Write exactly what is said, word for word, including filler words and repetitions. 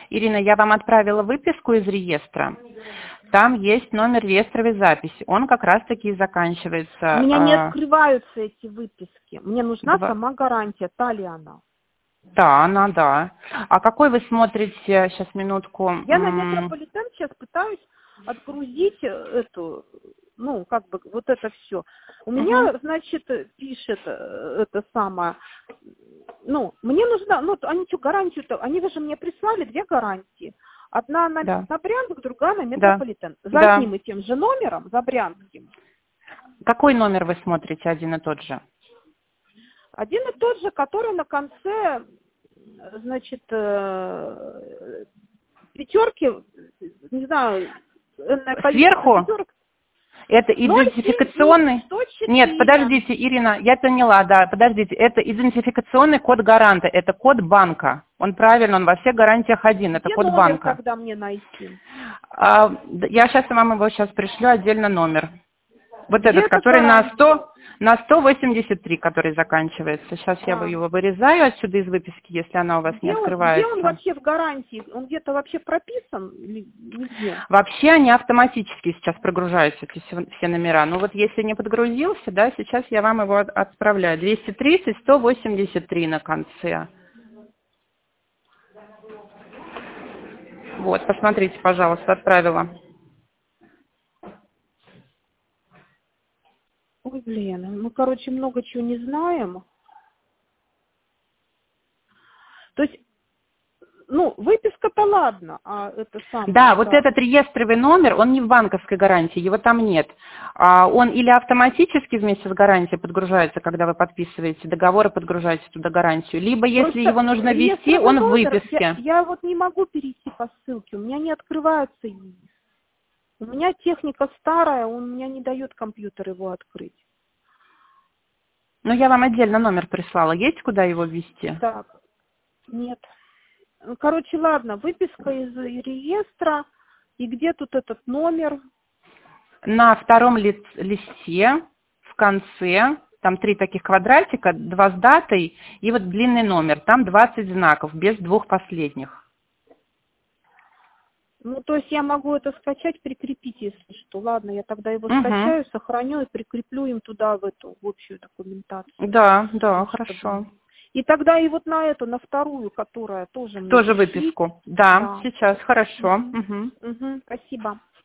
Ирина, я вам отправила выписку из реестра. Там есть номер реестровой записи. Он как раз-таки и заканчивается. У меня не а, открываются эти выписки. Мне нужна два- сама гарантия. Та ли она? Да, она, да. А какой вы смотрите, сейчас минутку. Я на м, метрополитен сейчас пытаюсь отгрузить э, эту, ну, как бы, вот это все. У мгм. меня, значит, пишет э, это самое, ну, мне нужна, ну, они что, гарантию-то, они даже мне прислали две гарантии. Одна на, Да, на Брянск, другая на да, метрополитен. За да. одним и тем же номером, за Брянским. Какой номер вы смотрите, один и тот же? Один и тот же, который на конце, значит, э, пятерки, не знаю, энное количество Сверху? пятерок, Это ноль семь девять идентификационный... сто Нет, четыре. подождите, Ирина, я поняла, да, подождите. Это идентификационный код гаранта, это код банка. Он правильно, он во всех гарантиях один, это Где код номер банка. тогда мне найти? А, д- я сейчас вам его сейчас пришлю отдельно номер. Вот Где этот, эта который на гарантия? сто, на сто восемьдесят три, который заканчивается. Сейчас я А, его вырезаю отсюда из выписки, если она у вас не где он, где он открывается. вообще в гарантии? Он где-то вообще прописан или нигде? Вообще они автоматически сейчас прогружаются, эти все все номера. Но вот если не подгрузился, да, сейчас я вам его от- отправляю. двести тридцать сто восемьдесят три на конце. Вот, посмотрите, пожалуйста, отправила. Ой, блин, мы, короче, много чего не знаем. То есть, ну, выписка-то ладно, а это самое, Да, вот да. этот реестровый номер, он не в банковской гарантии, его там нет. А, Он или автоматически вместе с гарантией подгружается, когда вы подписываете договор и подгружаете туда гарантию, либо если Просто его нужно ввести, реестровый он в номер, я, выписке. я вот не могу перейти по ссылке, у меня не открывается ИИС. У меня техника старая, он меня не дает компьютер его открыть. Но я вам отдельно номер прислала. Есть куда его ввести? Так, нет. Ну, короче, ладно, выписка из реестра, и где тут этот номер? На втором ли- листе в конце, там три таких квадратика, два с датой и вот длинный номер. Там двадцать знаков, без двух последних. Ну, то есть я могу это скачать, прикрепить, если что. Ладно, я тогда его Угу. скачаю, сохраню и прикреплю им туда, в эту в общую документацию. Да, да, Вот, хорошо. чтобы... И тогда и вот на эту, на вторую, которая тоже мне Тоже пришлите. выписку. Да, Да. сейчас, хорошо. Угу. Угу. Угу. Спасибо.